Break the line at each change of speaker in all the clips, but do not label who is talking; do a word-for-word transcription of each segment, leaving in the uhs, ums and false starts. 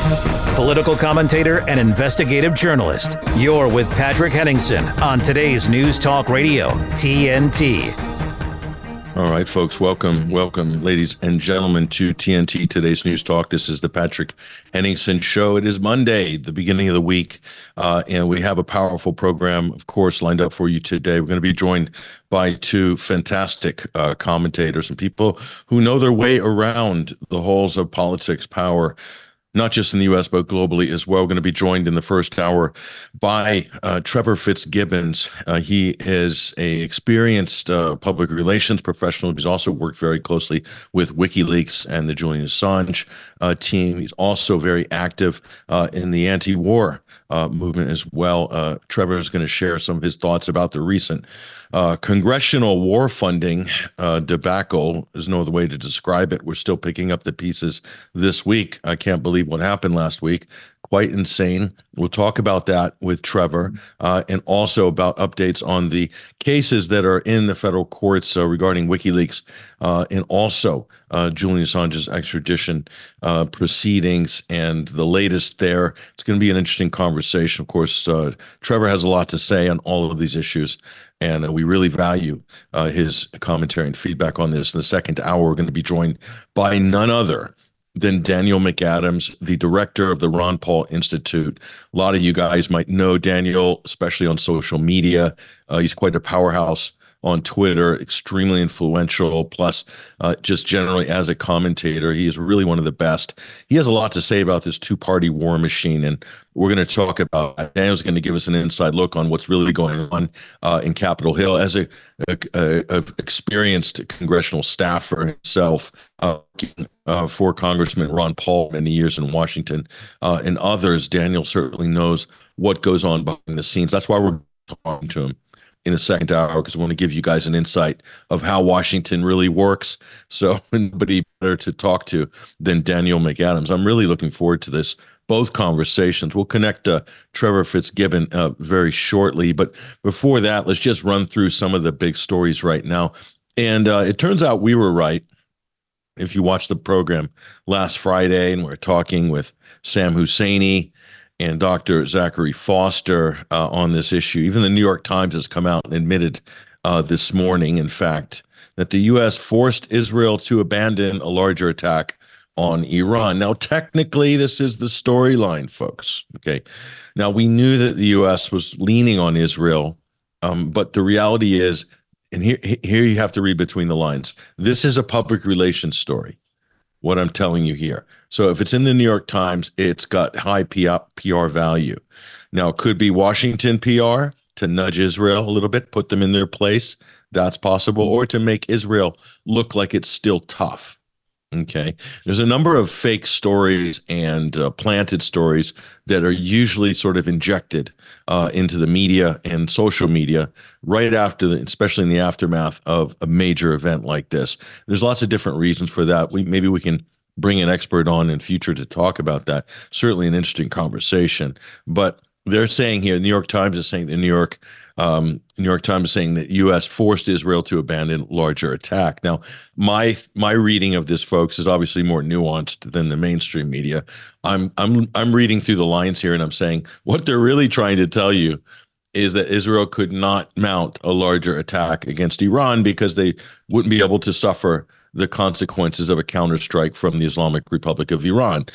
Political commentator and investigative journalist. You're with Patrick Henningsen on today's News Talk Radio, T N T.
All right, folks, welcome, welcome, ladies and gentlemen, to T N T, today's News Talk. This is the Patrick Henningsen Show. It is Monday, the beginning of the week, uh, and we have a powerful program, of course, lined up for you today. We're going to be joined by two fantastic uh, commentators and people who know their way around the halls of politics, power, not just in the U S, but globally as well. We're going to be joined in the first hour by uh, Trevor Fitzgibbons. Uh, he is a experienced uh, public relations professional. He's also worked very closely with WikiLeaks and the Julian Assange uh, team. He's also very active uh, in the anti-war uh, movement as well. Uh, Trevor is going to share some of his thoughts about the recent Uh, congressional war funding uh, debacle. There's no other way to describe it. We're still picking up the pieces this week. I can't believe what happened last week. Quite insane. We'll talk about that with Trevor uh, and also about updates on the cases that are in the federal courts uh, regarding WikiLeaks uh, and also uh, Julian Assange's extradition uh, proceedings and the latest there. It's going to be an interesting conversation. Of course, uh, Trevor has a lot to say on all of these issues, and uh, we really value uh, his commentary and feedback on this. In the second hour, we're going to be joined by none other than Daniel McAdams, the director of the Ron Paul Institute. A lot of you guys might know Daniel, especially on social media. Uh, he's quite a powerhouse on Twitter, extremely influential, plus uh, just generally as a commentator, he is really one of the best. He has a lot to say about this two-party war machine, and we're going to talk about that. Daniel's going to give us an inside look on what's really going on uh, in Capitol Hill. As a, a, a, a experienced congressional staffer himself, uh, uh, for Congressman Ron Paul many years in Washington uh, and others, Daniel certainly knows what goes on behind the scenes. That's why we're talking to him in the second hour, because I want to give you guys an insight of how Washington really works. So nobody better to talk to than Daniel McAdams. I'm really looking forward to this, both conversations. We'll connect uh, Trevor Fitzgibbon uh, very shortly. But before that, let's just run through some of the big stories right now. And uh, it turns out we were right. If you watched the program last Friday, and we're talking with Sam Husseini and Doctor Zachary Foster uh, on this issue. Even the New York Times has come out and admitted uh, this morning, in fact, that the U S forced Israel to abandon a larger attack on Iran. Now, technically, this is the storyline, folks. Okay. Now, we knew that the U S was leaning on Israel, um, but the reality is, and here, here you have to read between the lines, this is a public relations story, what I'm telling you here. So if it's in the New York Times, it's got high P R value. Now, it could be Washington P R to nudge Israel a little bit, put them in their place. That's possible. Or to make Israel look like it's still tough. Okay. There's a number of fake stories and uh, planted stories that are usually sort of injected uh, into the media and social media right after, the, especially in the aftermath of a major event like this. There's lots of different reasons for that. We maybe we can bring an expert on in future to talk about that. Certainly an interesting conversation. But they're saying here, the New York Times is saying, the New York Um, New York Times is saying that U S forced Israel to abandon larger attack. Now, my my reading of this, folks, is obviously more nuanced than the mainstream media. I'm I'm I'm reading through the lines here, and I'm saying what they're really trying to tell you is that Israel could not mount a larger attack against Iran because they wouldn't be able to suffer the consequences of a counterstrike from the Islamic Republic of Iran.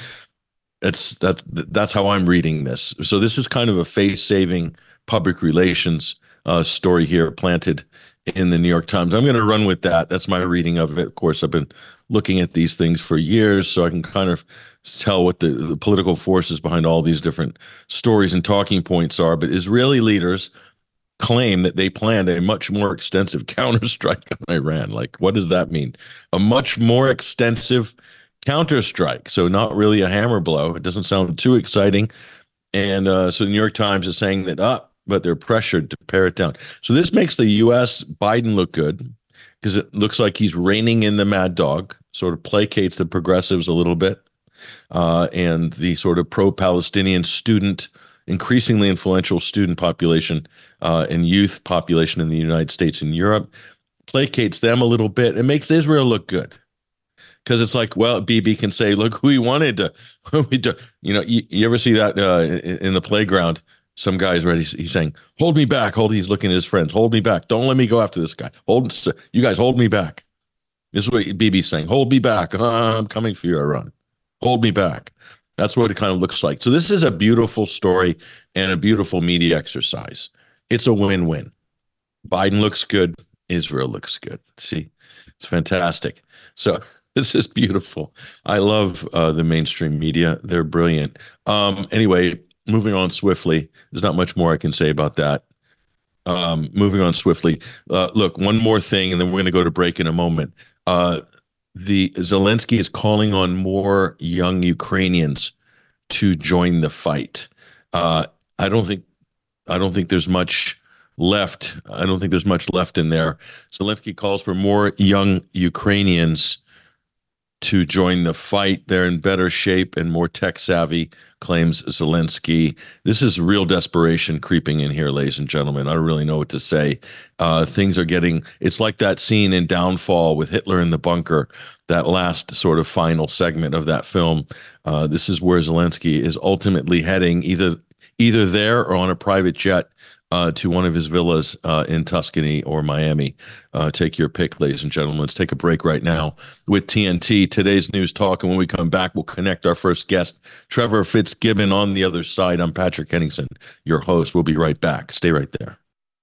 It's that that's how I'm reading this. So this is kind of a face-saving public relations uh, story here planted in the New York Times. I'm going to run with that. That's my reading of it. Of course, I've been looking at these things for years, so I can kind of tell what the, the political forces behind all these different stories and talking points are. But Israeli leaders claim that they planned a much more extensive counterstrike on Iran. Like, what does that mean? A much more extensive counterstrike. So not really a hammer blow. It doesn't sound too exciting. And uh, so the New York Times is saying that, up, uh, but they're pressured to pare it down. So this makes the U S Biden look good because it looks like he's reining in the mad dog, sort of placates the progressives a little bit, uh, and the sort of pro-Palestinian student, increasingly influential student population uh, and youth population in the United States and Europe, placates them a little bit. It makes Israel look good. because it's like, well, Bibi can say, look who he wanted to, we do, you know, you, you ever see that uh, in, in the playground? Some guy's ready. He's saying, hold me back. Hold. He's looking at his friends. Hold me back. Don't let me go after this guy. Hold. You guys hold me back. This is what Bibi's saying. Hold me back. Uh, I'm coming for you, Iran. Hold me back. That's what it kind of looks like. So this is a beautiful story and a beautiful media exercise. It's a win-win. Biden looks good. Israel looks good. See, it's fantastic. So this is beautiful. I love uh, the mainstream media. They're brilliant. Um, anyway, moving on swiftly. There's not much more I can say about that. Um, moving on swiftly. Uh, look, one more thing, and then we're going to go to break in a moment. Uh, the Zelensky is calling on more young Ukrainians to join the fight. Uh, I don't think, I don't think there's much left. I don't think there's much left in there. Zelensky calls for more young Ukrainians to join the fight. They're in better shape and more tech savvy, claims Zelensky. This is real desperation creeping in here, ladies and gentlemen. I don't really know what to say. Uh, things are getting, it's like that scene in Downfall with Hitler in the bunker, that last sort of final segment of that film. Uh, this is where Zelensky is ultimately heading, either either there or on a private jet Uh, to one of his villas uh, in Tuscany or Miami. Uh, take your pick, ladies and gentlemen. Let's take a break right now with T N T, today's news talk. And when we come back, we'll connect our first guest, Trevor Fitzgibbon, on the other side. I'm Patrick Henningsen, your host. We'll be right back. Stay right there.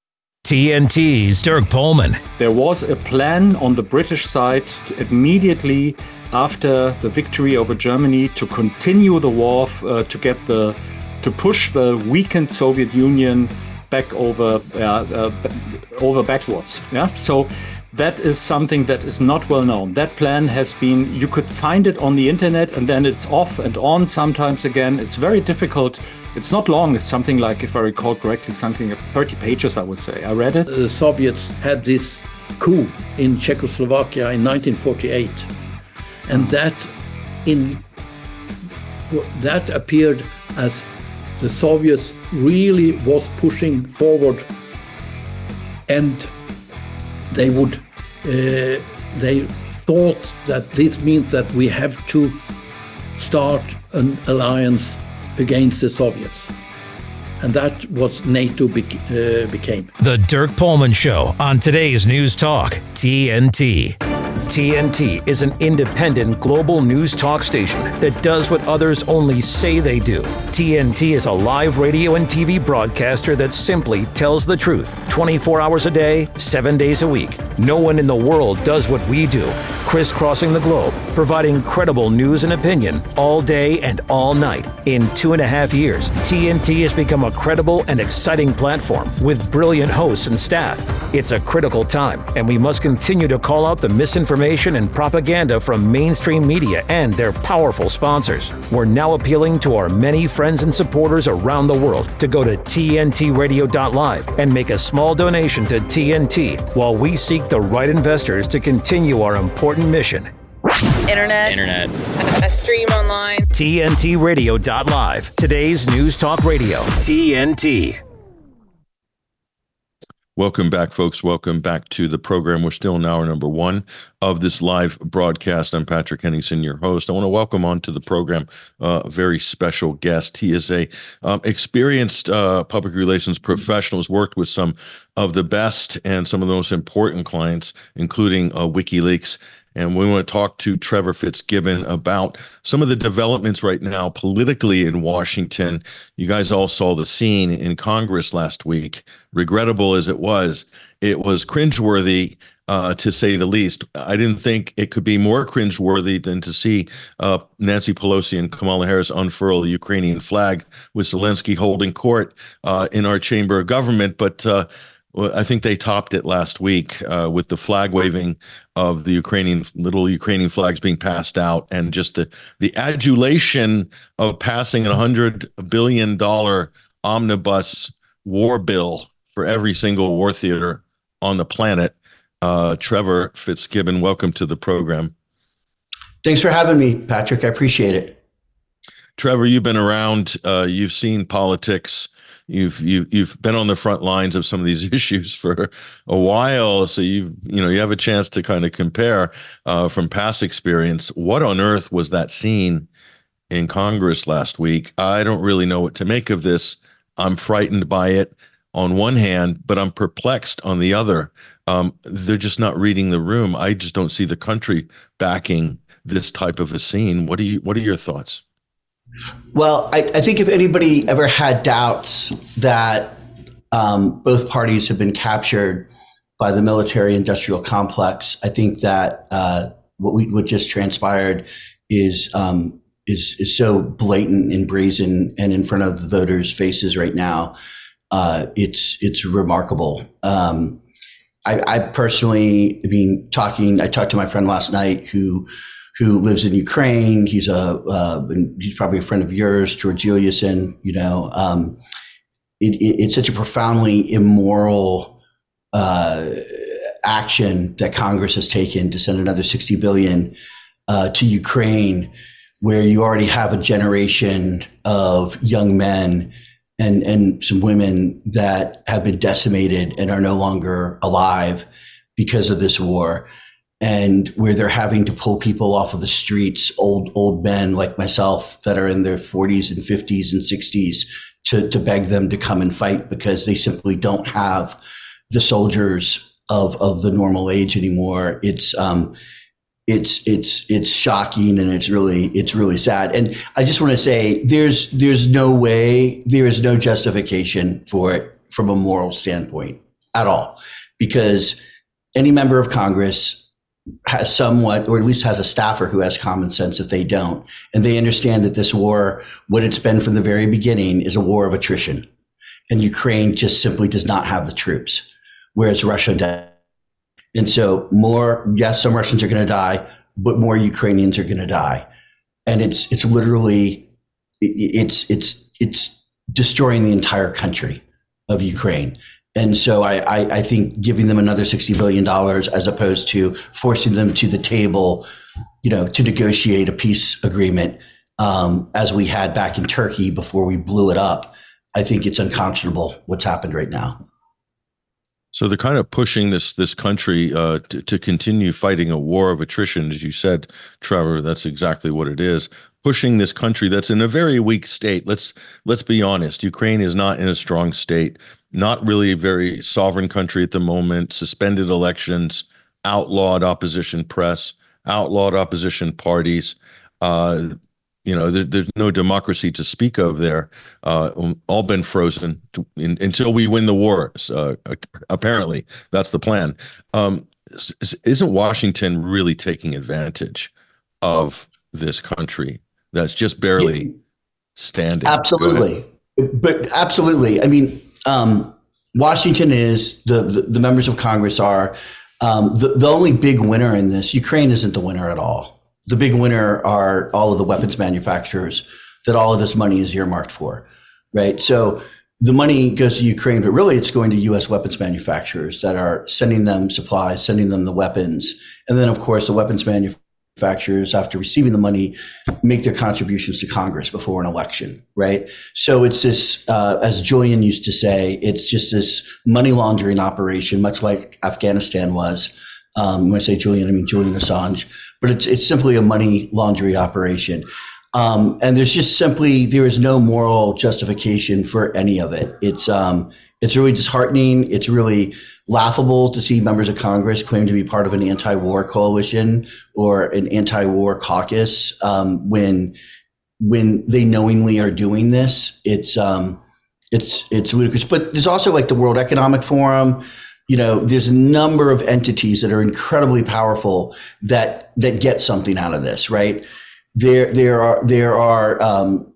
T N T's Dirk Pohlman.
There was a plan on the British side to immediately after the victory over Germany to continue the war, uh, to get the, to push the weakened Soviet Union back over uh, uh, over backwards. Yeah, so that is something that is not well known. That plan has been, you could find it on the internet and then it's off and on sometimes again. It's very difficult. It's not long. It's something like, if I recall correctly, something of thirty pages, I would say. I read it.
The Soviets had this coup in Czechoslovakia in nineteen forty-eight, and that in that appeared as the Soviets really was pushing forward, and they would uh, they thought that this meant that we have to start an alliance against the Soviets, and that was NATO bec- uh, became.
The Dirk Pohlman Show on today's News Talk, T N T. T N T is an independent global news talk station that does what others only say they do. T N T is a live radio and T V broadcaster that simply tells the truth twenty-four hours a day, seven days a week. No one in the world does what we do, crisscrossing the globe, providing credible news and opinion all day and all night. In two and a half years, T N T has become a credible and exciting platform with brilliant hosts and staff. It's a critical time, and we must continue to call out the misinformation and propaganda from mainstream media and their powerful sponsors. We're now appealing to our many friends and supporters around the world to go to T N T radio dot live and make a small donation to T N T while we seek the right investors to continue our important mission.
Internet. Internet. A stream online.
T N T radio dot live. Today's News Talk Radio. T N T.
Welcome back, folks. Welcome back to the program. We're still in hour number one of this live broadcast. I'm Patrick Henningsen, your host. I want to welcome onto the program uh, a very special guest. He is a um, experienced uh, public relations professional, has worked with some of the best and some of the most important clients, including uh, WikiLeaks. And we want to talk to Trevor Fitzgibbon about some of the developments right now politically in Washington. You guys all saw the scene in Congress last week. Regrettable as it was, it was cringeworthy, uh, to say the least. I didn't think it could be more cringeworthy than to see uh, Nancy Pelosi and Kamala Harris unfurl the Ukrainian flag with Zelensky holding court uh, in our chamber of government. But uh, Well, I think they topped it last week uh, with the flag waving of the Ukrainian little Ukrainian flags being passed out, and just the the adulation of passing a hundred billion dollar omnibus war bill for every single war theater on the planet. Uh, Trevor Fitzgibbon, welcome to the program.
Thanks for having me, Patrick. I appreciate it.
Trevor, you've been around. Uh, you've seen politics. You've you've you've been on the front lines of some of these issues for a while, so you've you know you have a chance to kind of compare uh, from past experience. What on earth was that scene in Congress last week? I don't really know what to make of this. I'm frightened by it on one hand, but I'm perplexed on the other. Um, they're just not reading the room. I just don't see the country backing this type of a scene. What do you? What are your thoughts?
Well, I, I think if anybody ever had doubts that um, both parties have been captured by the military-industrial complex, I think that uh, what we what just transpired is um, is is so blatant and brazen and in front of the voters' faces right now. Uh, it's it's remarkable. Um, I, I personally, I mean, talking. I talked to my friend last night who. who lives in Ukraine. He's a uh, he's probably a friend of yours, George Juliuson. You know, um, it, it, it's such a profoundly immoral uh, action that Congress has taken to send another sixty billion dollars uh, to Ukraine, where you already have a generation of young men and and some women that have been decimated and are no longer alive because of this war. And where they're having to pull people off of the streets, old old men like myself that are in their forties and fifties and sixties, to, to beg them to come and fight because they simply don't have the soldiers of of the normal age anymore. It's um, it's it's it's shocking, and it's really it's really sad. And I just want to say, there's there's no way, there is no justification for it from a moral standpoint at all, because any member of Congress has somewhat, or at least has a staffer who has common sense if they don't. And they understand that this war, what it's been from the very beginning, is a war of attrition. And Ukraine just simply does not have the troops, whereas Russia does. And so more, yes, some Russians are going to die, but more Ukrainians are going to die. And it's it's literally, it's it's it's destroying the entire country of Ukraine. And so I, I, I think giving them another sixty billion dollars as opposed to forcing them to the table, you know, to negotiate a peace agreement um, as we had back in Turkey before we blew it up, I think it's unconscionable what's happened right now.
So they're kind of pushing this this country uh, to, to continue fighting a war of attrition, as you said, Trevor. That's exactly what it is. Pushing this country that's in a very weak state. Let's let's be honest. Ukraine is not in a strong state. Not really a very sovereign country at the moment. Suspended elections, outlawed opposition press, outlawed opposition parties. Uh, you know, there, there's no democracy to speak of there. Uh, all been frozen to, in, until we win the war. Uh, apparently, that's the plan. Um, isn't Washington really taking advantage of this country that's just barely standing?
Absolutely, but absolutely. I mean. Um, Washington is, the, the, the members of Congress are, um, the, the only big winner in this. Ukraine isn't the winner at all. The big winner are all of the weapons manufacturers that all of this money is earmarked for, right? So the money goes to Ukraine, but really it's going to U S weapons manufacturers that are sending them supplies, sending them the weapons. And then, of course, the weapons manufacturers manufacturers, after receiving the money, make their contributions to Congress before an election, right? So it's this, uh, as Julian used to say, it's just this money laundering operation, much like Afghanistan was. Um, when I say Julian, I mean Julian Assange, but it's it's simply a money laundering operation. Um, and there's just simply, there is no moral justification for any of it. It's um, it's really disheartening. It's really laughable to see members of Congress claim to be part of an anti-war coalition or an anti-war caucus um, when when they knowingly are doing this. It's um, it's it's ludicrous. But there's also like the World Economic Forum. You know, there's a number of entities that are incredibly powerful that that get something out of this, right? There there are there are um,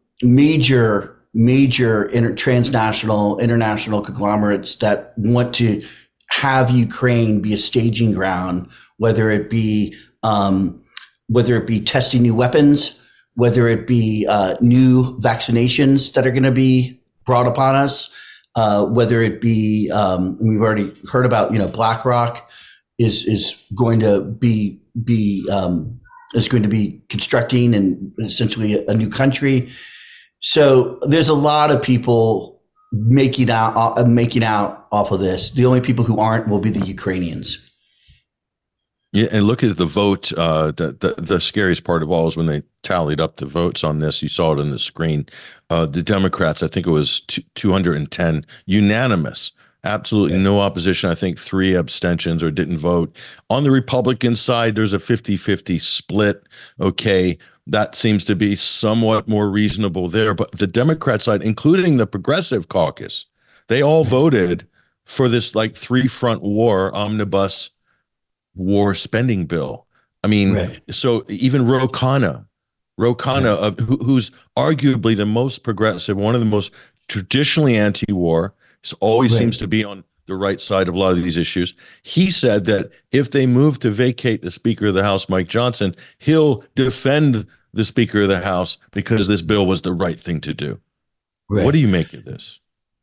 major major inter- transnational international conglomerates that want to have Ukraine be a staging ground, whether it be um, whether it be testing new weapons, whether it be uh, new vaccinations that are going to be brought upon us, uh, whether it be um, we've already heard about, you know, BlackRock is is going to be be um, is going to be constructing and essentially a, a new country. So there's a lot of people making out uh, making out off of this. The only people who aren't will be the Ukrainians.
Yeah, and look at the vote. Uh, the, the the scariest part of all is when they tallied up the votes on this. You saw it on the screen. Uh, the Democrats, I think it was two hundred ten, unanimous. Absolutely no opposition. I think three abstentions or didn't vote. On the Republican side, there's a fifty-fifty split. Okay, that seems to be somewhat more reasonable there. But the Democrat side, including the Progressive Caucus, they all voted for this like three-front war omnibus war spending bill. I mean, right. So even Ro Khanna, Ro Khanna, right. uh, who, who's arguably the most progressive, one of the most traditionally anti-war, always right. seems to be on the right side of a lot of these issues. He said that if they move to vacate the Speaker of the House, Mike Johnson, he'll defend the Speaker of the House because this bill was the right thing to do. Right. What do you make of this?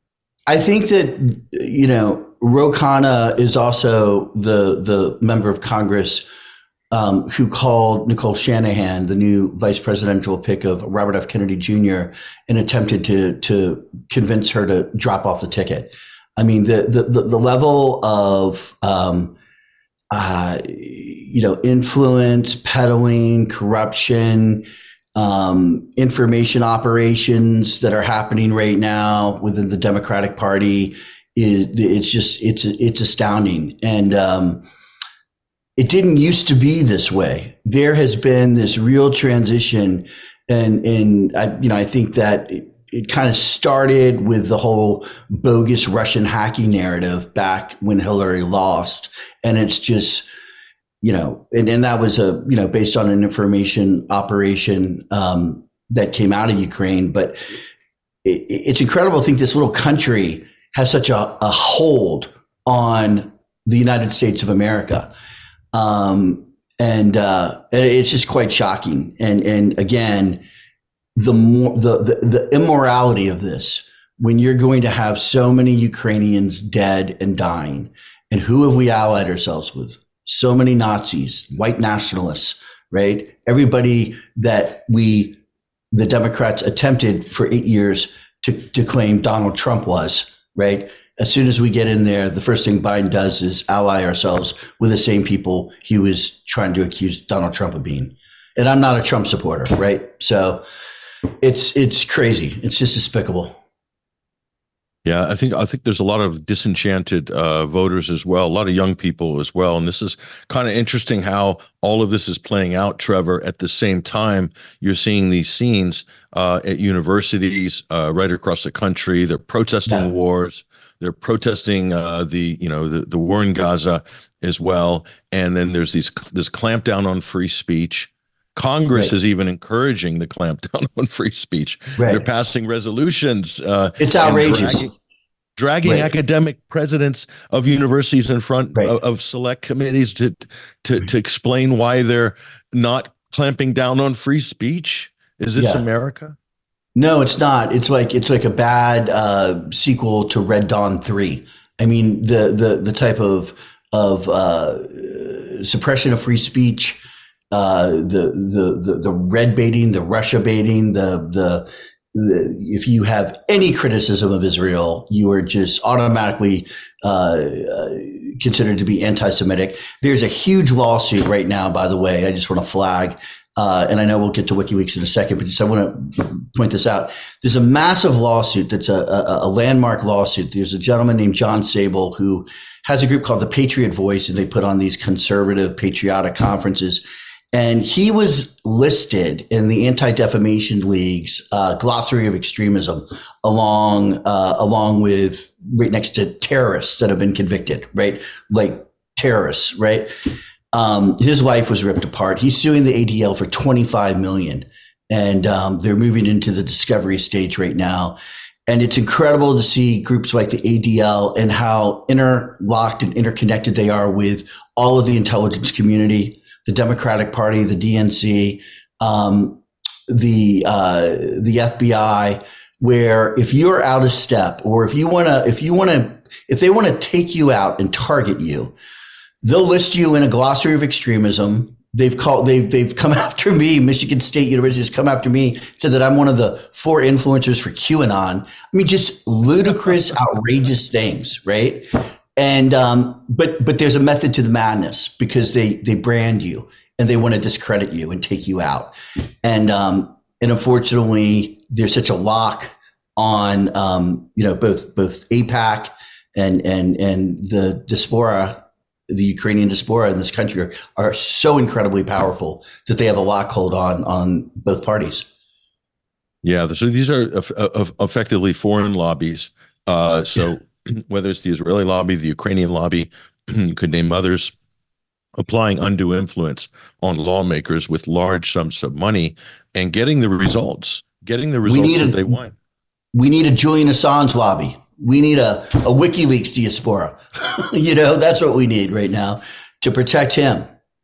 I think that, you know, Ro Khanna is also the the member of Congress um, who called Nicole Shanahan, the new vice presidential pick of Robert F. Kennedy Junior, and attempted to to convince her to drop off the ticket. I mean, the the the, the level of um, uh, you know influence, peddling, corruption, um, information operations that are happening right now within the Democratic Party is it's just it's it's astounding. And um, it didn't used to be this way. There has been this real transition, and and I, you know I think that it, it kind of started with the whole bogus Russian hacking narrative back when Hillary lost, and it's just you know and, and that was a you know based on an information operation um, that came out of Ukraine. But it, it's incredible to think this little country has such a, a hold on the United States of America. Um, and, uh, it's just quite shocking. And, and again, the more, the, the, the immorality of this, when you're going to have so many Ukrainians dead and dying, and who have we allied ourselves with? So many Nazis, white nationalists, right? Everybody that we, the Democrats attempted for eight years to, to claim Donald Trump was, right? As soon as we get in there, the first thing Biden does is ally ourselves with the same people he was trying to accuse Donald Trump of being. And I'm not a Trump supporter, right? So it's it's crazy. It's just despicable.
Yeah, I think I think there's a lot of disenchanted uh, voters as well, a lot of young people as well. And this is kind of interesting how all of this is playing out, Trevor. At the same time, you're seeing these scenes uh, at universities uh, right across the country. They're protesting yeah. wars. They're protesting uh, the you know the, the war in Gaza as well. And then there's these this clampdown on free speech. Congress right. is even encouraging the clampdown on free speech. Right. They're passing resolutions. Uh,
it's outrageous.
Dragging, dragging right. academic presidents of universities in front right. of, of select committees to, to to explain why they're not clamping down on free speech. Is this yeah. America?
No, it's not. It's like it's like a bad uh, sequel to Red Dawn three. I mean, the the the type of of uh, suppression of free speech. Uh, the, the, the, the red baiting, the Russia baiting, the, the, the, if you have any criticism of Israel, you are just automatically, uh, uh, considered to be anti-Semitic. There's a huge lawsuit right now, by the way. I just want to flag, uh, and I know we'll get to WikiLeaks in a second, but just I want to point this out. There's a massive lawsuit that's a, a, a landmark lawsuit. There's a gentleman named John Sable who has a group called the Patriot Voice, and they put on these conservative patriotic conferences. And he was listed in the Anti-Defamation League's uh, glossary of extremism, along uh, along with right next to terrorists that have been convicted, right? Like terrorists, right? Um, his life was ripped apart. He's suing the A D L for twenty-five million dollars, and um, they're moving into the discovery stage right now. And it's incredible to see groups like the A D L and how interlocked and interconnected they are with all of the intelligence community. The Democratic Party, the D N C, um, the uh, the F B I, where if you're out of step, or if you want to, if you want to, if they want to take you out and target you, they'll list you in a glossary of extremism. they've called they've they've come after me. Michigan State University has come after me, said that I'm one of the four influencers for QAnon. I mean, just ludicrous, outrageous things, right? And um, but but there's a method to the madness, because they they brand you and they want to discredit you and take you out. And um, and unfortunately, there's such a lock on um, you know both both AIPAC and and and the diaspora, the Ukrainian diaspora in this country are, are so incredibly powerful that they have a lock hold on on both parties.
Yeah, so these are effectively foreign lobbies. Uh, so yeah. Whether it's the Israeli lobby, the Ukrainian lobby, you could name others, applying undue influence on lawmakers with large sums of money and getting the results, getting the results that a, they want.
We need a Julian Assange lobby. We need a, a WikiLeaks diaspora. You know, that's what we need right now to protect him.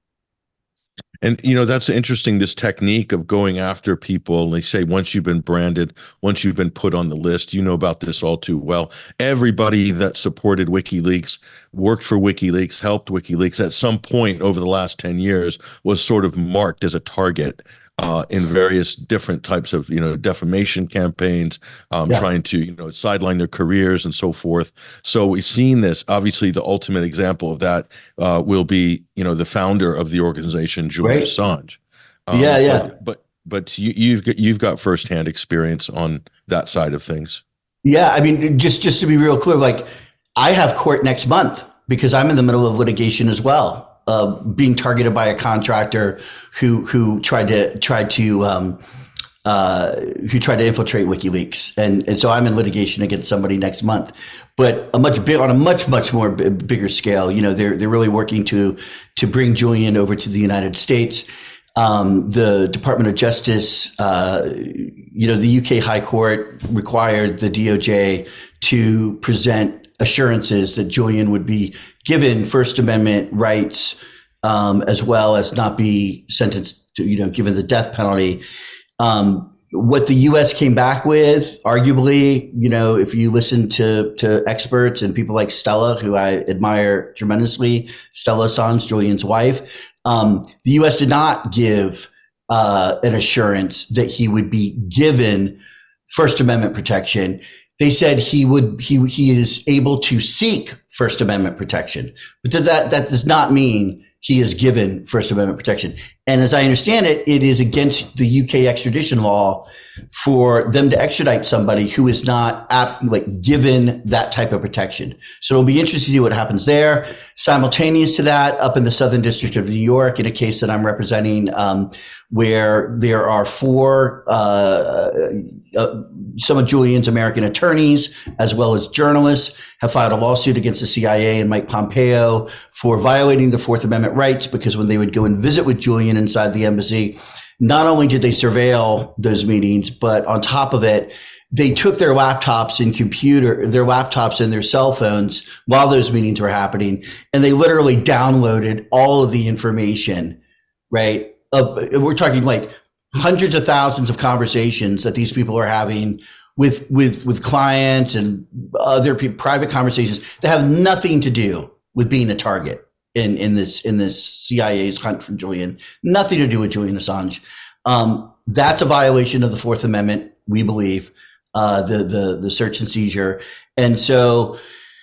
And, you know, that's interesting, this technique of going after people. They say once you've been branded, once you've been put on the list, you know about this all too well. Everybody that supported WikiLeaks, worked for WikiLeaks, helped WikiLeaks at some point over the last ten years was sort of marked as a target uh, in various different types of, you know, defamation campaigns, um, yeah. trying to, you know, sideline their careers and so forth. So we've seen this. Obviously, the ultimate example of that uh, will be, you know, the founder of the organization, Julian right. Assange. Um,
yeah, yeah.
But but, but you, you've got, you've got firsthand experience on that side of things.
Yeah, I mean, just just to be real clear, like I have court next month because I'm in the middle of litigation as well. Uh, being targeted by a contractor who who tried to tried to um, uh, who tried to infiltrate WikiLeaks, and and so I'm in litigation against somebody next month, but a much big on a much much more b- bigger scale. You know, they're they're really working to to bring Julian over to the United States. Um, the Department of Justice, uh, you know, the U K High Court required the D O J to present assurances that Julian would be given First Amendment rights, um, as well as not be sentenced to, you know, given the death penalty. Um, what the U S came back with, arguably, you know, if you listen to to experts and people like Stella, who I admire tremendously, Stella Assange, Julian's wife, um, the U S did not give uh, an assurance that he would be given First Amendment protection. They said he would he he is able to seek First Amendment protection, but that that does not mean he is given First Amendment protection. And as I understand it, it is against the U K extradition law for them to extradite somebody who is not ap- like given that type of protection. So it'll be interesting to see what happens there. Simultaneous to that, up in the Southern District of New York, in a case that I'm representing, um, where there are four, uh, uh, some of Julian's American attorneys, as well as journalists, have filed a lawsuit against the C I A and Mike Pompeo for violating the Fourth Amendment rights, because when they would go and visit with Julian inside the embassy, not only did they surveil those meetings, but on top of it, they took their laptops and computer, their laptops and their cell phones while those meetings were happening, and they literally downloaded all of the information, right? Uh, we're talking like hundreds of thousands of conversations that these people are having with with with clients and other people, private conversations that have nothing to do with being a target in in this in this C I A's hunt for Julian. Nothing to do with Julian Assange. Um, that's a violation of the Fourth Amendment, we believe, uh, the the the search and seizure. And so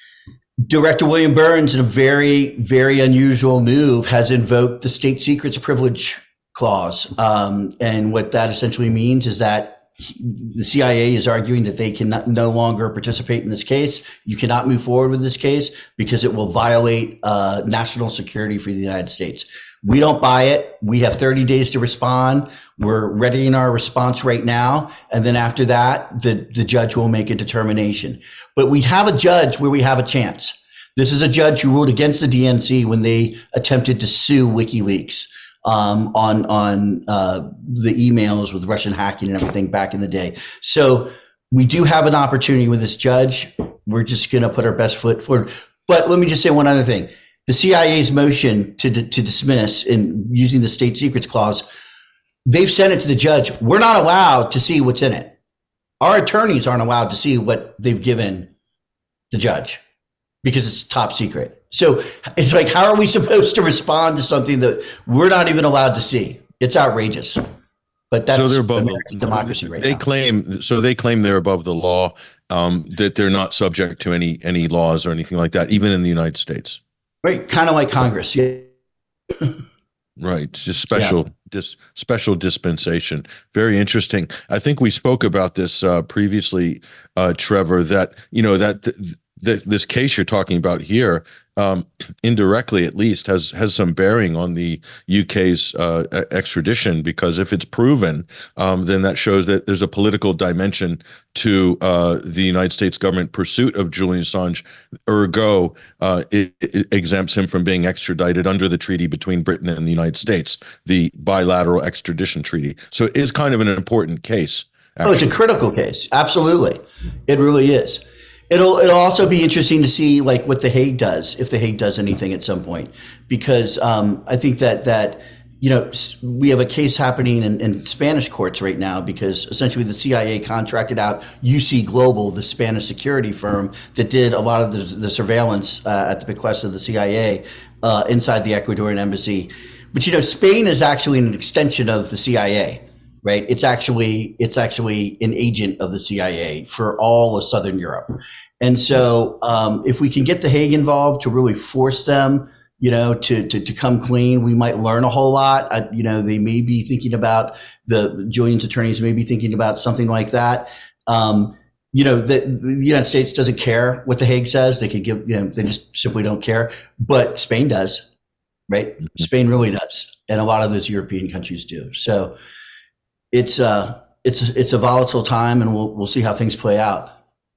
Director William Burns, in a very, very unusual move, has invoked the state secrets privilege clause. Um, and what that essentially means is that the C I A is arguing that they can no longer participate in this case. You cannot move forward with this case because it will violate uh, national security for the United States. We don't buy it. We have thirty days to respond. We're readying our response right now. And then after that, the, the judge will make a determination. But we have a judge where we have a chance. This is a judge who ruled against the D N C when they attempted to sue WikiLeaks um, on on uh, the emails with Russian hacking and everything back in the day. So we do have an opportunity with this judge. We're just going to put our best foot forward. But let me just say one other thing. The C I A's motion to to dismiss in using the state secrets clause, they've sent it to the judge. We're not allowed to see what's in it. Our attorneys aren't allowed to see what they've given the judge because it's top secret. So it's like, how are we supposed to respond to something that we're not even allowed to see? It's outrageous. But that's
so they're above
American
the,
democracy right
they
now.
claim so they claim they're above the law, um, that they're not subject to any any laws or anything like that, even in the United States.
Right, kind of like Congress. Yeah.
Right, just special, yeah. dis, special dispensation. Very interesting. I think we spoke about this uh, previously, uh, Trevor. That you know that th- th- this case you're talking about here, um, indirectly at least, has has some bearing on the U K's uh, extradition, because if it's proven, um, then that shows that there's a political dimension to uh, the United States government pursuit of Julian Assange. Ergo, uh, it, it exempts him from being extradited under the treaty between Britain and the United States, the bilateral extradition treaty. So it is kind of an important case. Actually.
Oh, it's a critical case. Absolutely, it really is. It'll it'll also be interesting to see like what The Hague does, if The Hague does anything at some point, because um, I think that that you know we have a case happening in, in Spanish courts right now, because essentially the C I A contracted out U C Global, the Spanish security firm that did a lot of the, the surveillance uh, at the bequest of the C I A uh, inside the Ecuadorian embassy. But you know, Spain is actually an extension of the C I A. Right, it's actually it's actually an agent of the C I A for all of Southern Europe, and so um, if we can get The Hague involved to really force them, you know, to to, to come clean, we might learn a whole lot. I, you know, they may be thinking about the Julian's attorneys may be thinking about something like that. Um, you know, the, the United States doesn't care what The Hague says; they could give, you know, they just simply don't care. But Spain does, right? Mm-hmm. Spain really does, and a lot of those European countries do. So. It's uh it's it's a volatile time, and we'll we'll see how things play out.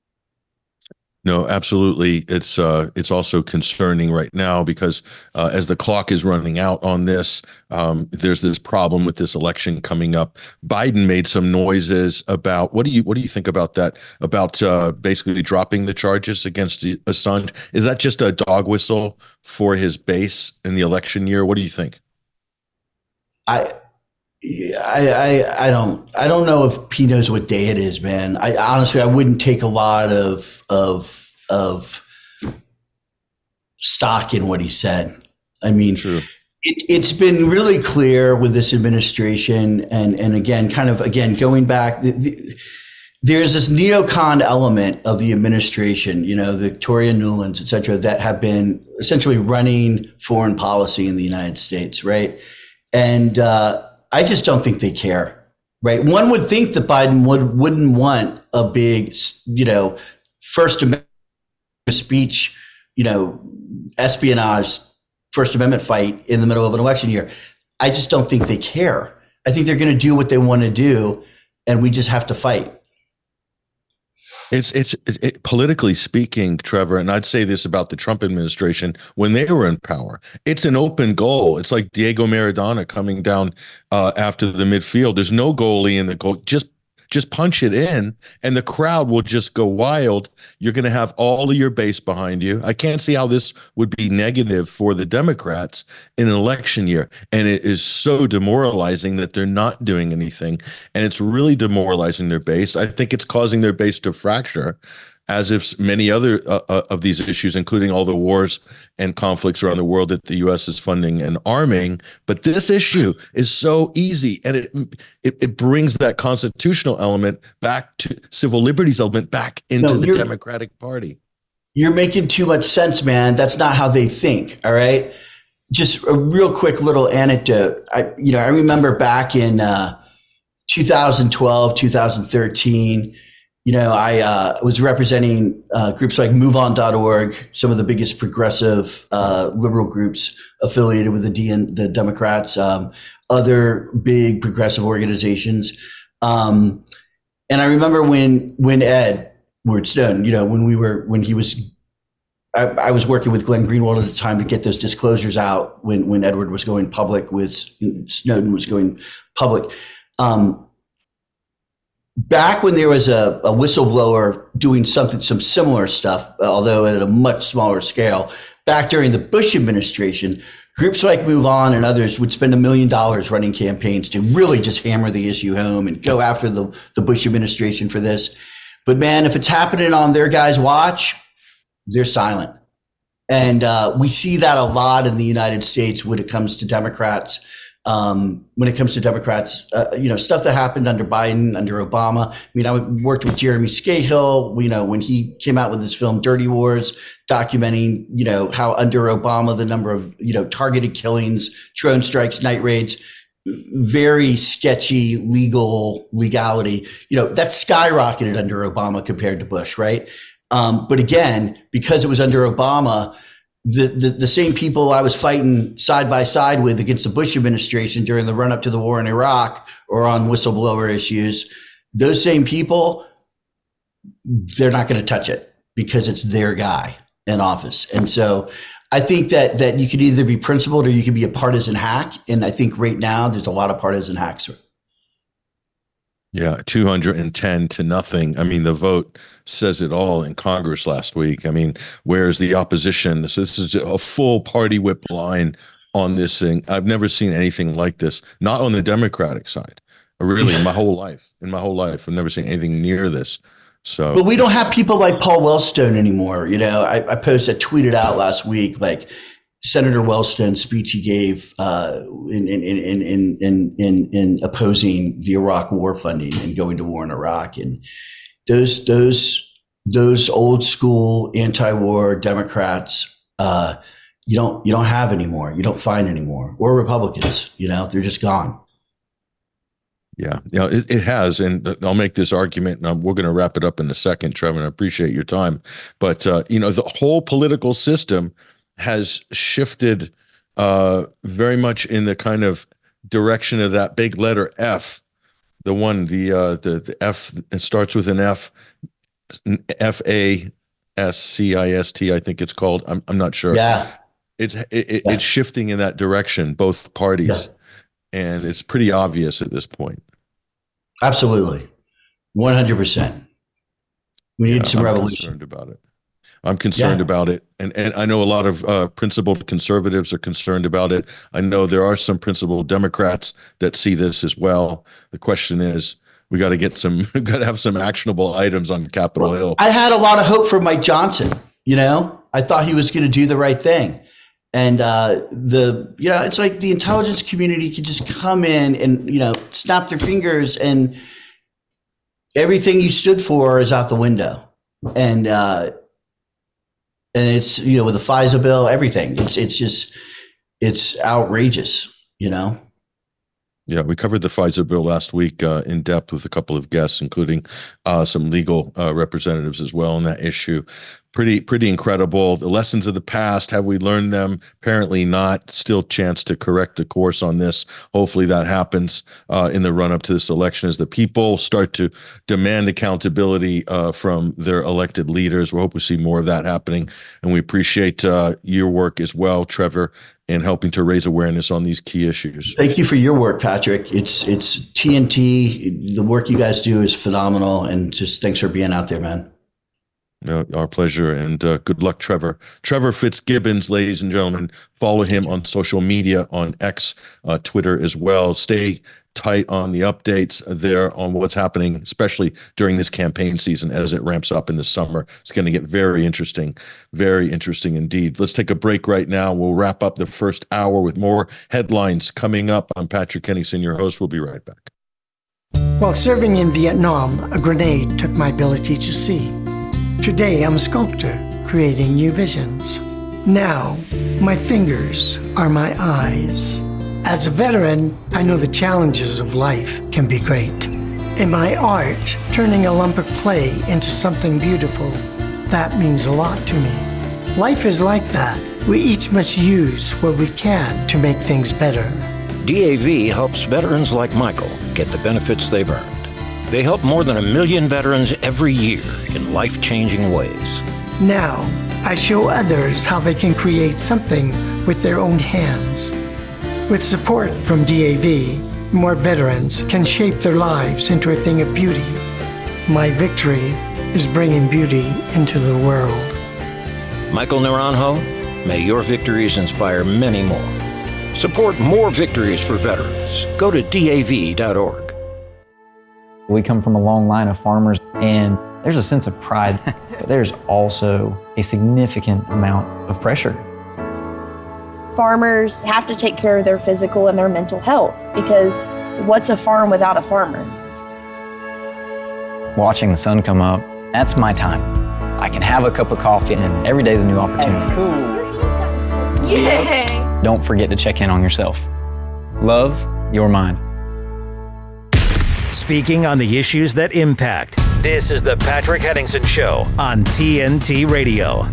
No, absolutely. It's uh it's also concerning right now because uh, as the clock is running out on this, um, there's this problem with this election coming up. Biden made some noises about what do you what do you think about that? About uh, basically dropping the charges against Assange. Is that just a dog whistle for his base in the election year? What do you think?
I. I, I I don't I don't know if he knows what day it is, man. I honestly I wouldn't take a lot of of of stock in what he said. I mean, True. It, it's been really clear with this administration, and and again, kind of again going back. The, the, there's this neocon element of the administration, you know, the Victoria Nulands, et cetera, that have been essentially running foreign policy in the United States, right? And uh, I just don't think they care, right? One would think that Biden would, wouldn't want a big, you know, First Amendment speech, you know, espionage, First Amendment fight in the middle of an election year. I just don't think they care. I think they're going to do what they want to do, and we just have to fight.
It's it's it, politically speaking, Trevor, and I'd say this about the Trump administration when they were in power. It's an open goal. It's like Diego Maradona coming down uh, after the midfield. There's no goalie in the goal. Just just punch it in, and the crowd will just go wild. You're going to have all of your base behind you. I can't see how this would be negative for the Democrats in an election year. And it is so demoralizing that they're not doing anything. And it's really demoralizing their base. I think it's causing their base to fracture, as if many other uh, uh, of these issues, including all the wars and conflicts around the world that the U S is funding and arming. But this issue is so easy, and it, it it brings that constitutional element back to civil liberties element back into no, the Democratic Party.
You're making too much sense, man. That's not how they think. All right. Just a real quick little anecdote. I, you know, I remember back in uh, two thousand twelve, two thousand thirteen, you know, I uh, was representing uh, groups like move on dot org, some of the biggest progressive uh, liberal groups affiliated with the, D- the Democrats, um, other big progressive organizations. Um, and I remember when when Ed Ward Snowden, you know, when we were when he was, I, I was working with Glenn Greenwald at the time to get those disclosures out when when Edward was going public with Snowden was going public. Um, Back when there was a, a whistleblower doing something, some similar stuff, although at a much smaller scale, back during the Bush administration, groups like Move On and others would spend a million dollars running campaigns to really just hammer the issue home and go after the, the Bush administration for this. But man, if it's happening on their guys' watch, they're silent. And uh, we see that a lot in the United States when it comes to Democrats. Um, when it comes to Democrats, uh, you know, stuff that happened under Biden, under Obama. I mean, I worked with Jeremy Scahill, you know, when he came out with his film Dirty Wars, documenting, you know, how under Obama, the number of, you know, targeted killings, drone strikes, night raids, very sketchy legal legality, you know, that skyrocketed under Obama compared to Bush, right? Um, but again, because it was under Obama, The, the the same people I was fighting side by side with against the Bush administration during the run up to the war in Iraq or on whistleblower issues, those same people, they're not going to touch it because it's their guy in office. And so I think that that you could either be principled or you could be a partisan hack. And I think right now there's a lot of partisan hacks.
Yeah, two hundred ten to nothing. I mean, the vote says it all in Congress last week. I mean, where's the opposition? So this is a full party whip line on this thing. I've never seen anything like this, not on the Democratic side. Really, in my whole life, in my whole life, I've never seen anything near this. So, but
we don't have people like Paul Wellstone anymore. You know, I, I posted, I tweeted out last week, like, Senator Wellstone's speech he gave uh, in, in, in, in, in, in, in opposing the Iraq war funding and going to war in Iraq. And those, those, those old school anti-war Democrats, uh, you don't, you don't have anymore. You don't find anymore, or Republicans, you know, they're just gone.
Yeah, you know, it, it has. And I'll make this argument, and we're going to wrap it up in a second, Trevor, and I appreciate your time. But, uh, you know, the whole political system has shifted uh, very much in the kind of direction of that big letter F, the one, the uh, the, the F, it starts with an F, F A S C I S T, I think it's called. I'm I'm not sure.
Yeah,
it's it, it, yeah. It's shifting in that direction, both parties, yeah. And it's pretty obvious at this point.
Absolutely, one hundred percent. We need yeah, some
I'm
revolution.
Concerned about it. I'm concerned yeah. about it. And and I know a lot of uh, principled conservatives are concerned about it. I know there are some principled Democrats that see this as well. The question is, we got to get some, got to have some actionable items on Capitol well, Hill.
I had a lot of hope for Mike Johnson. You know, I thought he was going to do the right thing. And uh, the, you know, it's like the intelligence community could just come in and, you know, snap their fingers and everything you stood for is out the window. And, uh, And it's, you know, with the FISA bill, everything. It's it's just, it's outrageous, you know?
Yeah, we covered the FISA bill last week uh, in depth with a couple of guests, including uh, some legal uh, representatives as well on that issue. Pretty, pretty incredible. The lessons of the past, have we learned them? Apparently not. Still chance to correct the course on this. Hopefully that happens uh, in the run-up to this election as the people start to demand accountability uh, from their elected leaders. We hope we see more of that happening. And we appreciate uh, your work as well, Trevor, in helping to raise awareness on these key issues.
Thank you for your work, Patrick. It's it's T N T. The work you guys do is phenomenal. And just thanks for being out there, man.
No, our pleasure, and uh, good luck, Trevor. Trevor Fitzgibbons, ladies and gentlemen. Follow him on social media, on X, uh, Twitter as well. Stay tight on the updates there on what's happening, especially during this campaign season as it ramps up in the summer. It's going to get very interesting, very interesting indeed. Let's take a break right now. We'll wrap up the first hour with more headlines coming up. I'm Patrick Henningsen, your host. We'll be right back.
While serving in Vietnam, a grenade took my ability to see. Today, I'm a sculptor, creating new visions. Now, my fingers are my eyes. As a veteran, I know the challenges of life can be great. In my art, turning a lump of clay into something beautiful, that means a lot to me. Life is like that. We each must use what we can to make things better.
D A V helps veterans like Michael get the benefits they've earned. They help more than a million veterans every year in life-changing ways.
Now, I show others how they can create something with their own hands. With support from D A V, more veterans can shape their lives into a thing of beauty. My victory is bringing beauty into the world.
Michael Naranjo, may your victories inspire many more. Support more victories for veterans. Go to D A V dot org.
We come from a long line of farmers, and there's a sense of pride, but there's also a significant amount of pressure.
Farmers have to take care of their physical and their mental health, because what's a farm without a farmer?
Watching the sun come up, that's my time. I can have a cup of coffee, and every day is a new opportunity.
That's cool. Your hand's gotten so
Yay! Don't forget to check in on yourself. Love your mind.
Speaking on the issues that impact. This is the Patrick Henningsen Show on T N T Radio.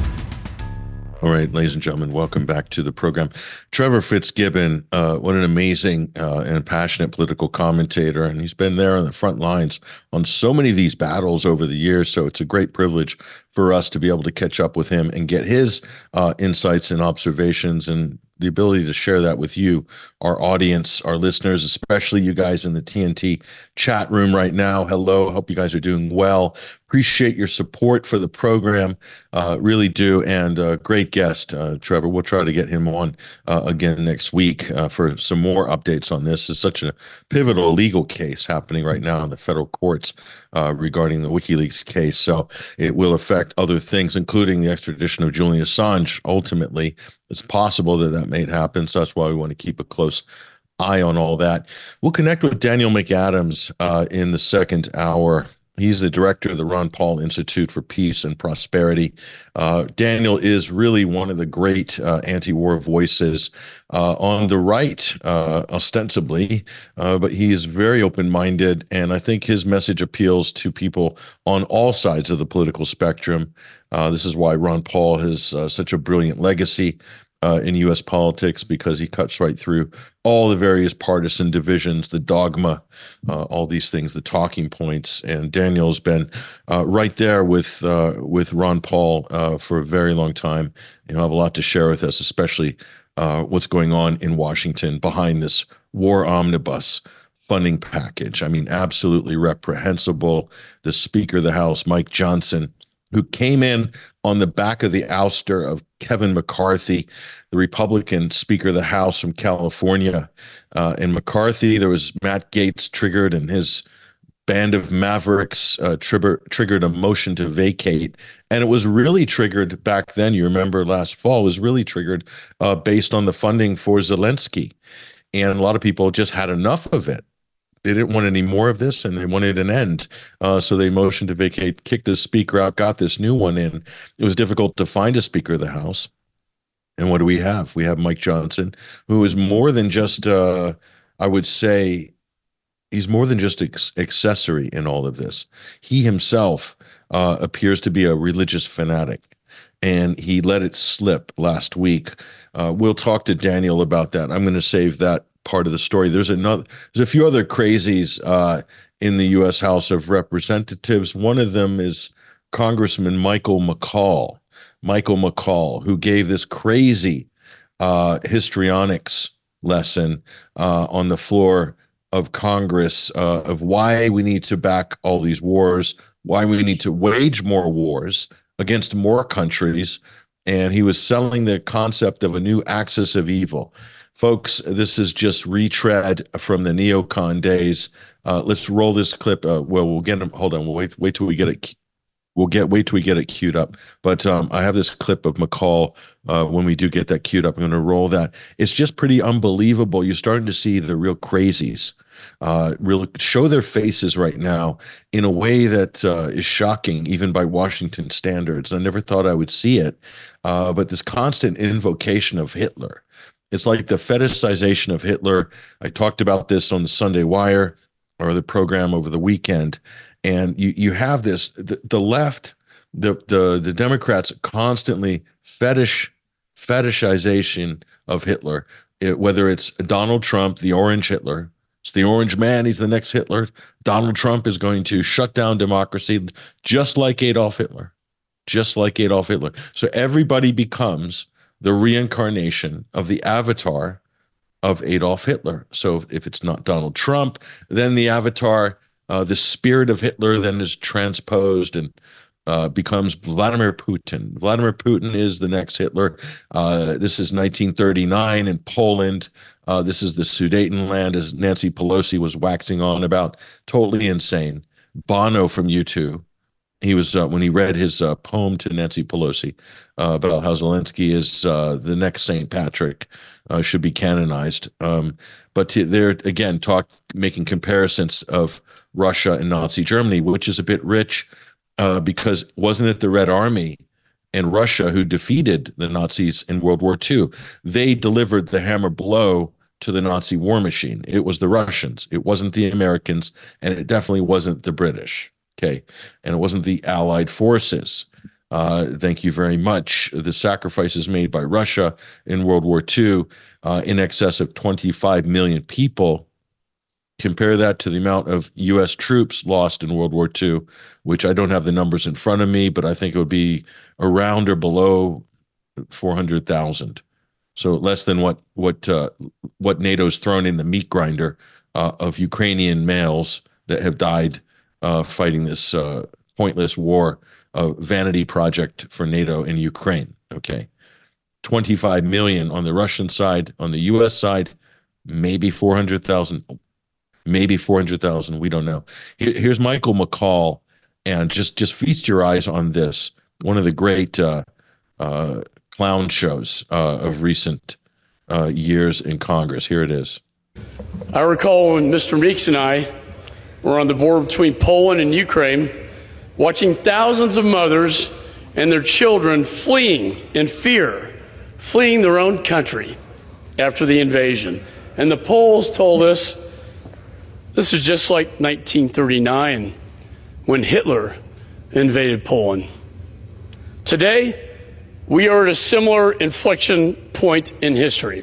All right, ladies and gentlemen, welcome back to the program. Trevor Fitzgibbon, uh, what an amazing uh, and passionate political commentator, and he's been there on the front lines on so many of these battles over the years, so it's a great privilege for us to be able to catch up with him and get his uh, insights and observations and the ability to share that with you, our audience, our listeners, especially you guys in the T N T chat room right now. Hello, hope you guys are doing well. Appreciate your support for the program, uh, really do. And uh, great guest, uh, Trevor. We'll try to get him on uh, again next week uh, for some more updates on this. It's such a pivotal legal case happening right now in the federal courts uh, regarding the WikiLeaks case. So it will affect other things, including the extradition of Julian Assange. Ultimately, it's possible that that may happen. So that's why we want to keep a close eye on all that. We'll connect with Daniel McAdams uh, in the second hour. He's the director of the Ron Paul Institute for Peace and Prosperity. Uh, Daniel is really one of the great uh, anti-war voices uh, on the right, uh, ostensibly, uh, but he is very open-minded, and I think his message appeals to people on all sides of the political spectrum. Uh, this is why Ron Paul has uh, such a brilliant legacy Uh, in U S politics, because he cuts right through all the various partisan divisions, the dogma, uh, all these things, the talking points. And Daniel's been uh, right there with uh, with Ron Paul uh, for a very long time. He'll have a lot to share with us, especially uh, what's going on in Washington behind this war omnibus funding package. I mean, absolutely reprehensible. The Speaker of the House, Mike Johnson, who came in on the back of the ouster of Kevin McCarthy, the Republican Speaker of the House from California. Uh, and McCarthy, there was Matt Gaetz triggered, and his band of mavericks uh, trigger, triggered a motion to vacate. And it was really triggered back then, you remember last fall, was really triggered uh, based on the funding for Zelensky. And a lot of people just had enough of it. They didn't want any more of this, and they wanted an end. Uh, so they motioned to vacate, kicked the speaker out, got this new one in. It was difficult to find a Speaker of the House. And what do we have? We have Mike Johnson, who is more than just, uh, I would say, he's more than just ex- accessory in all of this. He himself uh, appears to be a religious fanatic, and he let it slip last week. Uh, we'll talk to Daniel about that. I'm going to save that part of the story. There's another, there's a few other crazies uh, in the U S House of Representatives. One of them is Congressman Michael McCaul, Michael McCaul, who gave this crazy uh, histrionics lesson uh, on the floor of Congress uh, of why we need to back all these wars, why we need to wage more wars against more countries. And he was selling the concept of a new axis of evil. Folks, this is just retread from the neocon days. Uh, let's roll this clip. Uh, well, we'll get them. Hold on. We'll wait. Wait till we get it. We'll get. Wait till we get it queued up. But um, I have this clip of McCaul. Uh, when we do get that queued up, I'm going to roll that. It's just pretty unbelievable. You're starting to see the real crazies, uh, really show their faces right now in a way that uh, is shocking, even by Washington standards. I never thought I would see it, uh, but this constant invocation of Hitler. It's like the fetishization of Hitler. I talked about this on the Sunday Wire or the program over the weekend. And you you have this, the, the left, the, the, the Democrats constantly fetish, fetishization of Hitler, it, whether it's Donald Trump, the orange Hitler. It's the orange man. He's the next Hitler. Donald Trump is going to shut down democracy just like Adolf Hitler, just like Adolf Hitler. So everybody becomes the reincarnation of the avatar of Adolf Hitler. So if it's not Donald Trump, then the avatar, uh, the spirit of Hitler then is transposed and uh, becomes Vladimir Putin. Vladimir Putin is the next Hitler. Uh, this is nineteen thirty-nine in Poland. Uh, this is the Sudetenland, as Nancy Pelosi was waxing on about. Totally insane. Bono from U two. He was uh, when he read his uh, poem to Nancy Pelosi uh, about how Zelensky is uh, the next Saint Patrick, uh, should be canonized. Um, but to, they're again talk making comparisons of Russia and Nazi Germany, which is a bit rich uh, because wasn't it the Red Army and Russia who defeated the Nazis in World War Two? They delivered the hammer blow to the Nazi war machine. It was the Russians. It wasn't the Americans, and it definitely wasn't the British. Okay, and it wasn't the Allied forces. Uh, thank you very much. The sacrifices made by Russia in World War Two, uh, in excess of twenty-five million people. Compare that to the amount of U S troops lost in World War Two, which I don't have the numbers in front of me, but I think it would be around or below four hundred thousand. So less than what what uh, what NATO's thrown in the meat grinder uh, of Ukrainian males that have died Uh, fighting this uh, pointless war, uh, vanity project for NATO in Ukraine. Okay, twenty-five million on the Russian side. On the U S side, maybe four hundred thousand, maybe four hundred thousand. We don't know. Here, here's Michael McCaul, and just just feast your eyes on this. One of the great uh, uh, clown shows uh, of recent uh, years in Congress. Here it is.
I recall when Mister Meeks and I were on the border between Poland and Ukraine, watching thousands of mothers and their children fleeing in fear, fleeing their own country after the invasion. And the Poles told us this is just like nineteen thirty-nine when Hitler invaded Poland. Today, we are at a similar inflection point in history.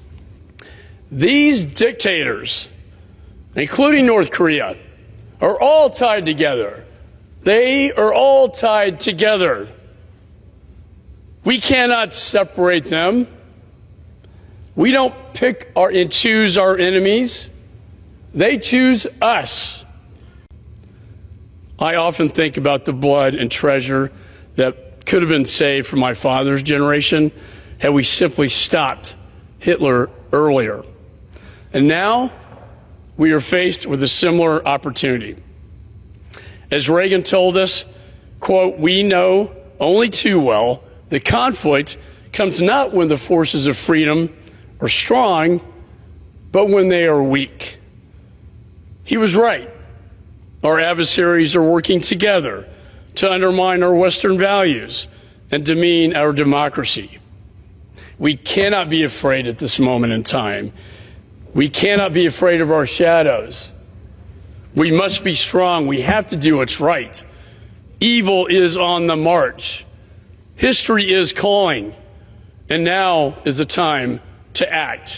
These dictators, including North Korea, are all tied together. They are all tied together. We cannot separate them. We don't pick our and choose our enemies. They choose us. I often think about the blood and treasure that could have been saved for my father's generation had we simply stopped Hitler earlier. And now we are faced with a similar opportunity. As Reagan told us, quote, "We know only too well that conflict comes not when the forces of freedom are strong, but when they are weak." He was right. Our adversaries are working together to undermine our Western values and demean our democracy. We cannot be afraid at this moment in time. We cannot be afraid of our shadows. We must be strong. We have to do what's right. Evil is on the march. History is calling. And now is the time to act.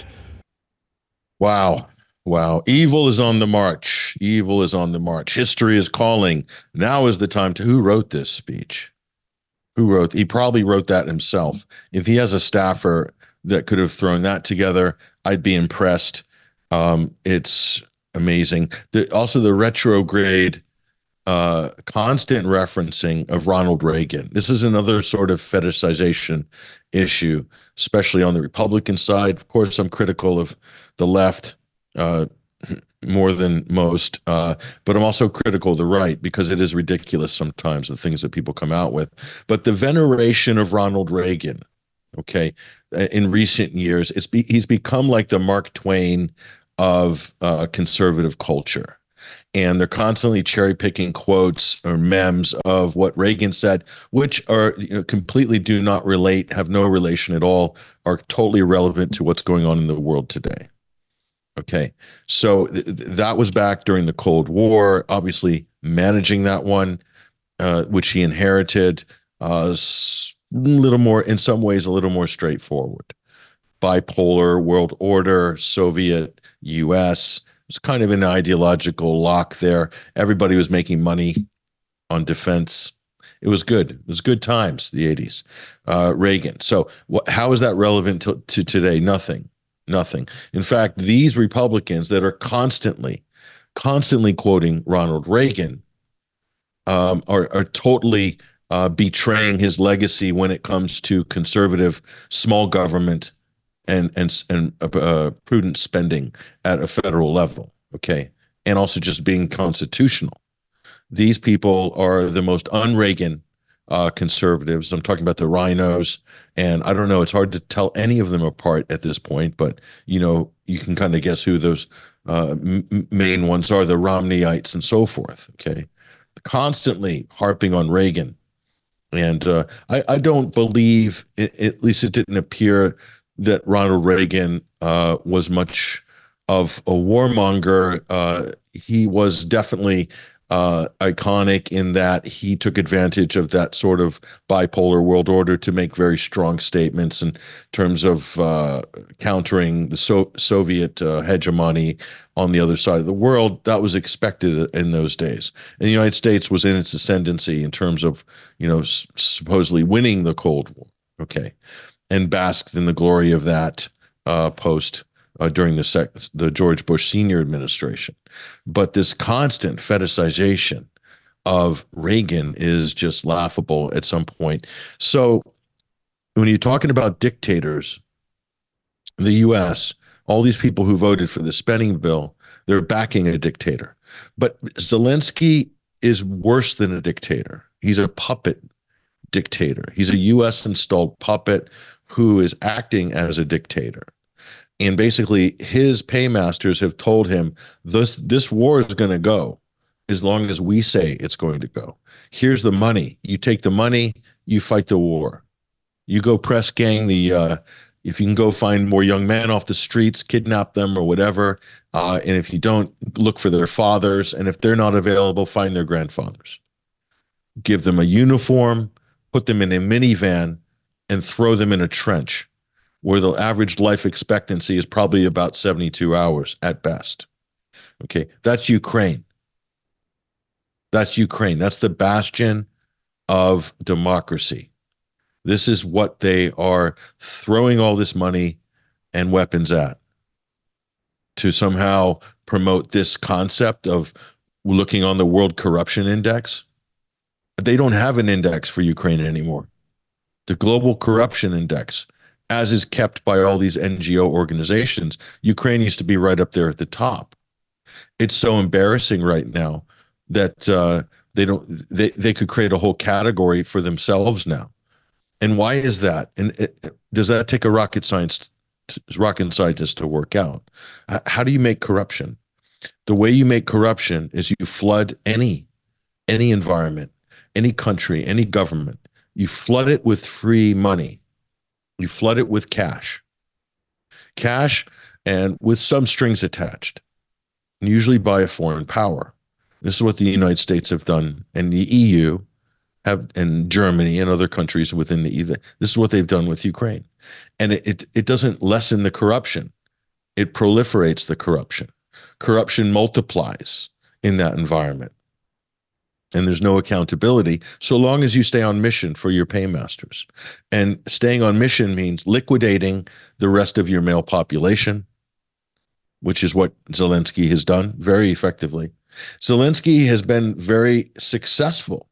Wow. Wow. Evil is on the march. Evil is on the march. History is calling. Now is the time to... Who wrote this speech? Who wrote? He probably wrote that himself. If he has a staffer that could have thrown that together, I'd be impressed. Um, it's amazing. The, also, the retrograde, uh, constant referencing of Ronald Reagan. This is another sort of fetishization issue, especially on the Republican side. Of course, I'm critical of the left uh, more than most, uh, but I'm also critical of the right because it is ridiculous sometimes, the things that people come out with. But the veneration of Ronald Reagan, okay, in recent years, it's be, he's become like the Mark Twain of uh, conservative culture. And they're constantly cherry picking quotes or memes of what Reagan said, which are, you know, completely do not relate, have no relation at all, are totally irrelevant to what's going on in the world today. Okay, so th- that was back during the Cold War, obviously managing that one, uh, which he inherited, uh, a little more, in some ways, a little more straightforward. Bipolar world order, Soviet, U S, it's kind of an ideological lock there. Everybody was making money on defense. It was good. It was good times, the eighties. Uh, Reagan. So wh- how is that relevant to, to today? Nothing. Nothing. In fact, these Republicans that are constantly, constantly quoting Ronald Reagan um, are, are totally uh, betraying his legacy when it comes to conservative small government and and and uh, prudent spending at a federal level. Okay, and also just being constitutional. These people are the most un-Reagan uh, conservatives. I'm talking about the rhinos, and I don't know. It's hard to tell any of them apart at this point, but you know, you can kind of guess who those uh, m- main ones are: the Romneyites and so forth. Okay, constantly harping on Reagan, and uh, I, I don't believe, it, at least it didn't appear, that Ronald Reagan uh, was much of a warmonger. Uh, he was definitely uh, iconic in that he took advantage of that sort of bipolar world order to make very strong statements in terms of uh, countering the so- Soviet uh, hegemony on the other side of the world. That was expected in those days. And the United States was in its ascendancy in terms of, you know, s- supposedly winning the Cold War. Okay. And basked in the glory of that uh, post uh, during the sec- the George Bush Senior administration. But this constant fetishization of Reagan is just laughable at some point. So when you're talking about dictators, the U S, all these people who voted for the spending bill, they're backing a dictator. But Zelensky is worse than a dictator. He's a puppet dictator. He's a U S installed puppet who is acting as a dictator. And basically his paymasters have told him this this war is going to go as long as we say it's going to go. Here's the money. You take the money, you fight the war. You go press gang the uh if you can go find more young men off the streets, kidnap them or whatever. Uh, and if you don't, look for their fathers. And if they're not available, find their grandfathers. Give them a uniform, put them in a minivan, and throw them in a trench where the average life expectancy is probably about seventy-two hours at best. Okay, that's Ukraine. That's Ukraine. That's the bastion of democracy. This is what they are throwing all this money and weapons at, to somehow promote this concept of looking on the World Corruption Index. They don't have an index for Ukraine anymore. The Global Corruption Index, as is kept by all these N G O organizations, Ukraine used to be right up there at the top. It's so embarrassing right now that uh, they don't. They they could create a whole category for themselves now. And why is that? And it, does that take a rocket science, rocket scientist to work out? How do you make corruption? The way you make corruption is you flood any any environment, any country, any government. You flood it with free money. You flood it with cash. Cash and with some strings attached, usually by a foreign power. This is what the United States have done, and the E U have, and Germany and other countries within the E U. This is what they've done with Ukraine. And it, it, it doesn't lessen the corruption. It proliferates the corruption. Corruption multiplies in that environment. And there's no accountability so long as you stay on mission for your paymasters. And staying on mission means liquidating the rest of your male population, which is what Zelensky has done very effectively. Zelensky has been very successful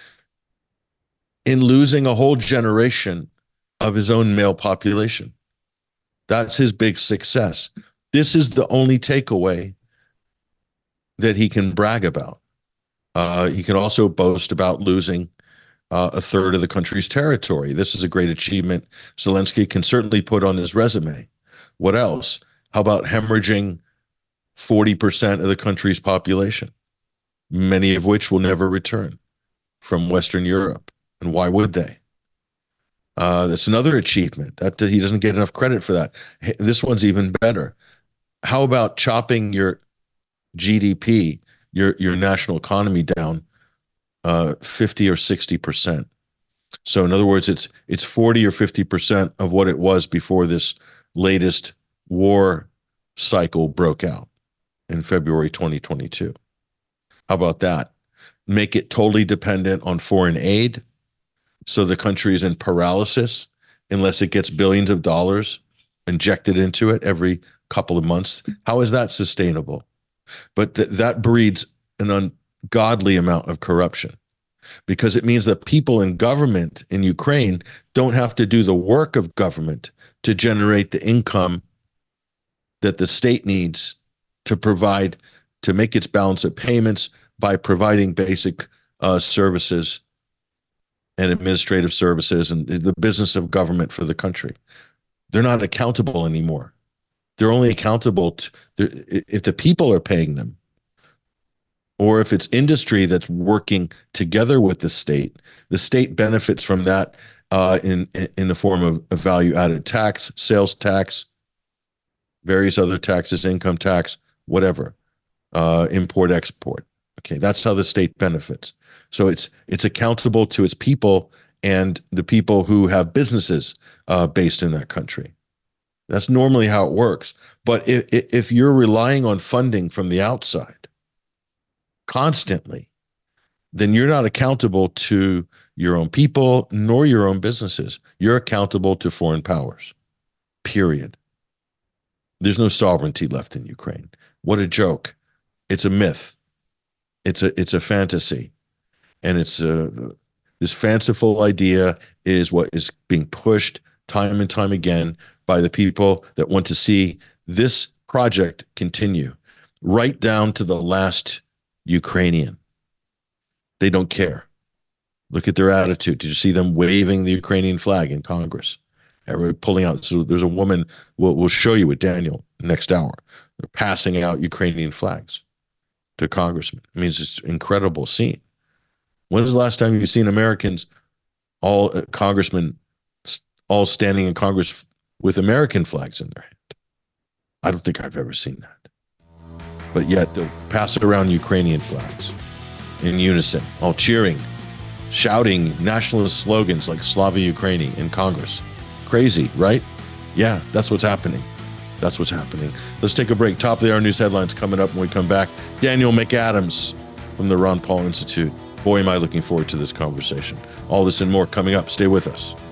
in losing a whole generation of his own male population. That's his big success. This is the only takeaway that he can brag about. Uh, he can also boast about losing uh, a third of the country's territory. This is a great achievement Zelensky can certainly put on his resume. What else? How about hemorrhaging forty percent of the country's population, many of which will never return from Western Europe? And why would they? Uh, that's another achievement. That he doesn't get enough credit for that. This one's even better. How about chopping your G D P, your your national economy down uh, fifty or sixty percent? So in other words, it's it's forty or fifty percent of what it was before this latest war cycle broke out in February twenty twenty-two. How about that? Make it totally dependent on foreign aid, so the country is in paralysis unless it gets billions of dollars injected into it every couple of months. How is that sustainable? But th- that breeds an ungodly amount of corruption. because it means that people in government in Ukraine don't have to do the work of government to generate the income that the state needs to provide, to make its balance of payments by providing basic uh, services and administrative services and the business of government for the country. They're not accountable anymore. They're only accountable to, if the people are paying them, or if it's industry that's working together with the state. The state benefits from that uh, in in the form of a value-added tax, sales tax, various other taxes, income tax, whatever, uh, import, export. Okay, that's how the state benefits. So it's it's accountable to its people and the people who have businesses uh, based in that country. That's normally how it works. But if, if you're relying on funding from the outside constantly, then you're not accountable to your own people nor your own businesses. You're accountable to foreign powers, period. There's no sovereignty left in Ukraine. What a joke. It's a myth. It's a it's a fantasy. And it's a, this fanciful idea is what is being pushed time and time again by the people that want to see this project continue, right down to the last Ukrainian. They don't care. Look at their attitude. Did you see them waving the Ukrainian flag in Congress? Everybody pulling out. So there's a woman, we'll, we'll show you with Daniel next hour. They're passing out Ukrainian flags to congressmen. I mean, it's just an incredible scene. When was the last time you've seen Americans, all uh, congressmen, all standing in Congress with American flags in their hand? I don't think I've ever seen that. But yet they'll pass around Ukrainian flags in unison, all cheering, shouting nationalist slogans like Slava Ukraini in Congress. Crazy, right? Yeah, that's what's happening. That's what's happening. Let's take a break. Top of the hour news headlines coming up when we come back. Daniel McAdams from the Ron Paul Institute. Boy, am I looking forward to this conversation. All this and more coming up. Stay with us.